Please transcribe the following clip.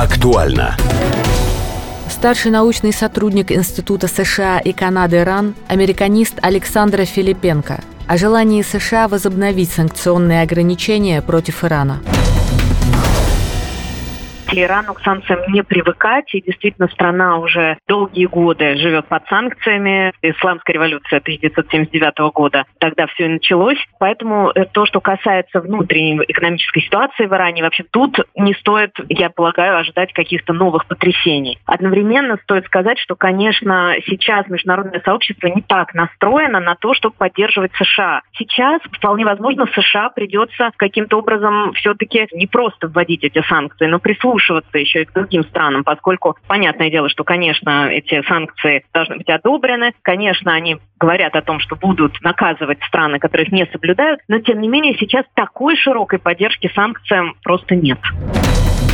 Актуально. Старший научный сотрудник Института США и Канады РАН, американист Александра Филипенко о желании США возобновить санкционные ограничения против Ирана. Ирану к санкциям не привыкать, и действительно страна уже долгие годы живет под санкциями. Исламская революция 1979 года, тогда все и началось. Поэтому то, что касается внутренней экономической ситуации в Иране, вообще тут не стоит, я полагаю, ожидать каких-то новых потрясений. Одновременно стоит сказать, что, конечно, сейчас международное сообщество не так настроено на то, чтобы поддерживать США. Сейчас, вполне возможно, США придется каким-то образом все-таки не просто вводить эти санкции, но прислушиваться еще и к другим странам, поскольку понятное дело, что, конечно, эти санкции должны быть одобрены, конечно, они говорят о том, что будут наказывать страны, которые их не соблюдают, но, тем не менее, сейчас такой широкой поддержки санкциям просто нет.